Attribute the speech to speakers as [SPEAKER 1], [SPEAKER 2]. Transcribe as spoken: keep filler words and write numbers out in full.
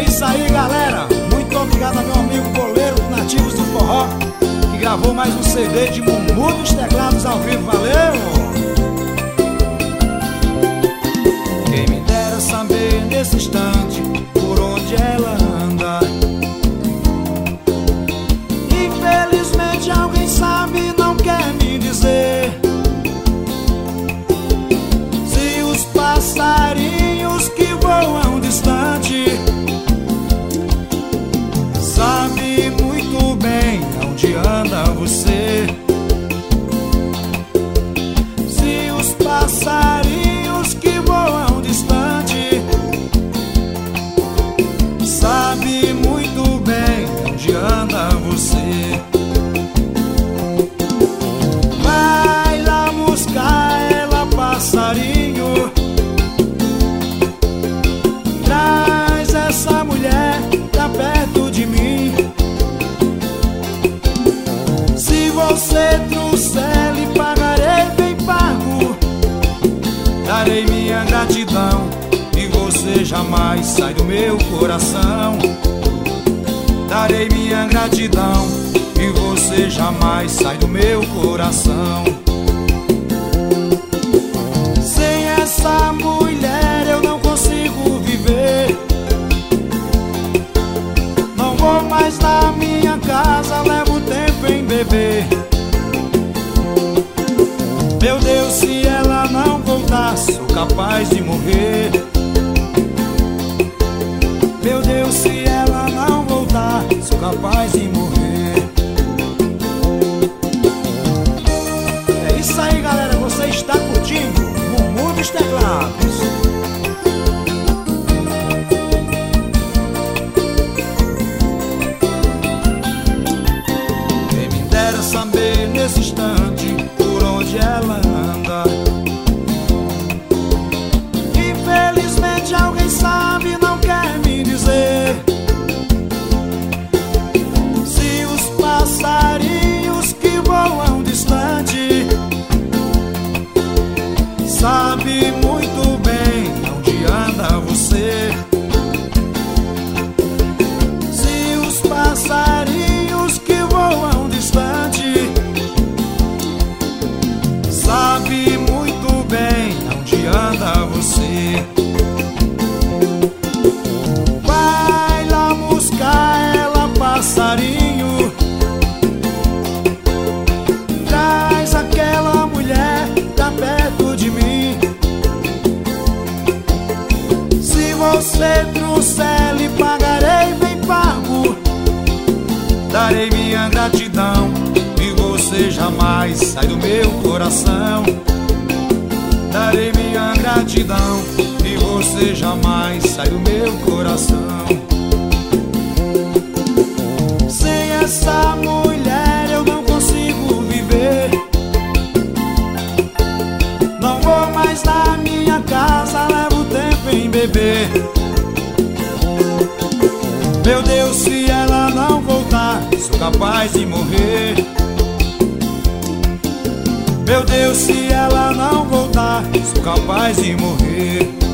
[SPEAKER 1] É isso aí, galera. Muito obrigado ao meu amigo Boleiro do Nativos do Forró, que gravou mais um C D de Mumu dos Teclados ao vivo. Valeu! Quem me dera saber nesse instante por onde ela anda. Infelizmente alguém sabe, não quer me dizer. Se os passarinhos que voam distante sabe muito bem onde anda você. Se os passarinhos que voam distante sabe muito bem onde anda você. Vai lá buscar ela, passarinho. Traz essa mulher pra perto de mim. Se você trouxer, lhe pagarei bem pago. Darei minha gratidão e você jamais sai do meu coração. Darei minha gratidão e você jamais sai do meu coração. Sem essa mulher eu não consigo viver. Não vou mais na minha casa, levo tempo em beber. Meu Deus, se ela não voltar, sou capaz de morrer. Meu Deus, se ela não voltar, sou capaz de morrer. É isso aí, galera, você está curtindo Mumu dos Teclados. Quem me dera saber nesse instante por onde ela anda. Infelizmente alguém sabe, não quer me dizer. Se os passarinhos que voam distante sabe muito bem onde anda você. Se os passarinhos que voam distante sabe muito bem onde anda você. Vai lá buscar ela, passarinho. Traz aquela mulher pra perto de mim. Se você trouxer, lhe pagarei bem pago. Darei minha gratidão e você jamais sai do meu coração. Darei minha gratidão e você jamais sai do meu coração. Sem essa mulher eu não consigo viver. Não vou mais na minha casa, levo tempo em beber. Meu Deus, se ela não voltar, sou capaz de morrer. Meu Deus, se ela não voltar, sou capaz de morrer.